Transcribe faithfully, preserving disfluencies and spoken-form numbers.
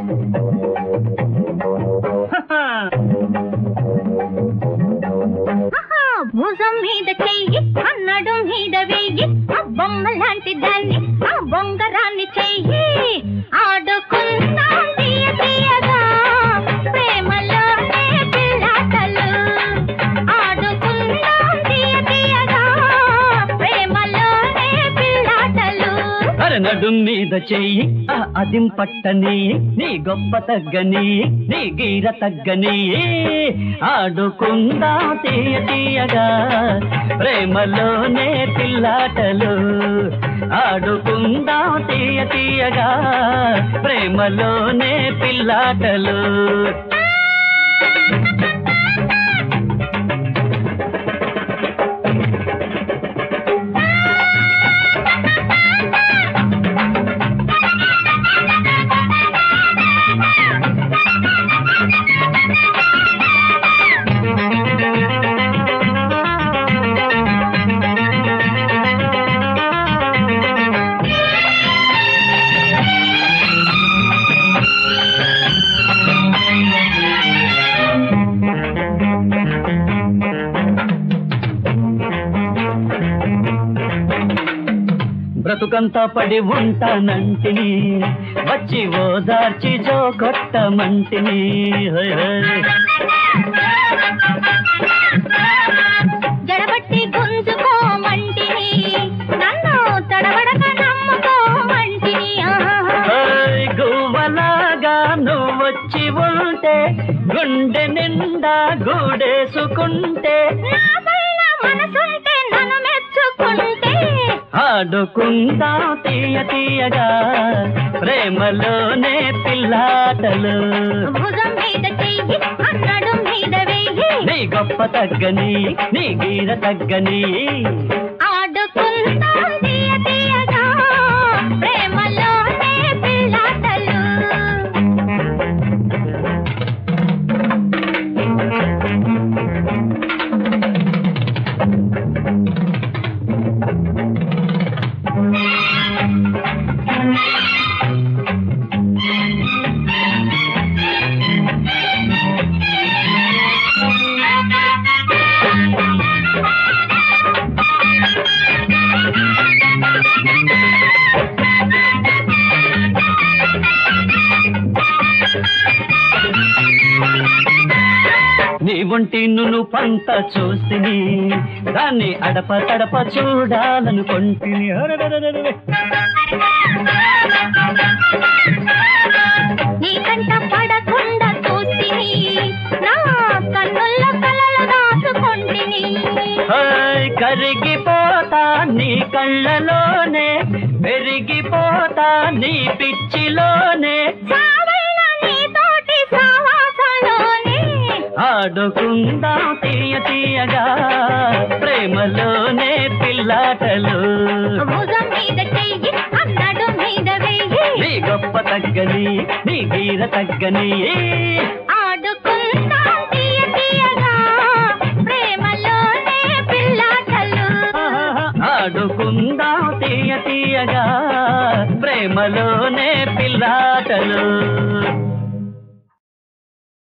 భుజం మీద చెయ్యి అన్నడు మీద వెయ్యి ఆ బొమ్మ లాంటి దాన్ని ఆ బొంగరాన్ని చెయ్యి ఆడుకుందాం తీయ తీయగా ప్రేమలోనే పిల్లాటలు ఆడుకుందాం తీయ తీయగా ప్రేమలోనే పిల్లాటలు నడుం మీద చెయ్యి అదిం పట్టని నీ గొప్ప తగ్గని నీ గీర తగ్గని ఆడుకుందా తీయ తీయగా ప్రేమలోనే పిల్లాటలు ఆడుకుందా తీయ తీయగా ప్రేమలోనే పిల్లాటలు బ్రతుకంతా పడి ఉంటానంటిని వచ్చి ఓదార్చి జో కొట్టమంటిని జడబట్టి గుంజుకోమంటిని నన్ను తడబడక నమ్ముకోమంటిని గువ్వలాగా నువ్వు వచ్చి ఉంటే గుండె నిండా గూడేసుకుంటే మనసుంటే నన్ను మెచ్చుకుంటే ఆడుకుందా తీయ తీయగా ప్రేమలోనే పిల్లాటలు భుజం మీద చెయ్యి అన్నడు మీద వెయ్యి నీ గొప్ప తగ్గని నీ గీర తగ్గని ఆడుకుందాం తీయ తీయగా ప్రేమలోనే పిల్లాటలు నీ ఒంటి నును పంట చూసిని దాన్ని అడప తడప చూడాలనుకుంటుని నీ కంట పడకుండా చూసిని నా కన్నుల్లో కలలు దాచుకుంటిని కరిగిపోతా నీ కళ్ళలోనే పెరిగిపోతా నీ పిచ్చిలోనే ఆడుకుందా తీయ తీయగా ప్రేమలోనే పిల్లాటలు భుజం మీద చెయ్యి అన్నడు మీద వెయ్యి నీ గొప్ప తగ్గని నీ గీర తగ్గని ఆడుకుందాం తీయ తీయగా ప్రేమలోనే పిల్లాటలు ఆడుకుందా తీయ తీయగా ప్రేమలోనే పిల్లాటలు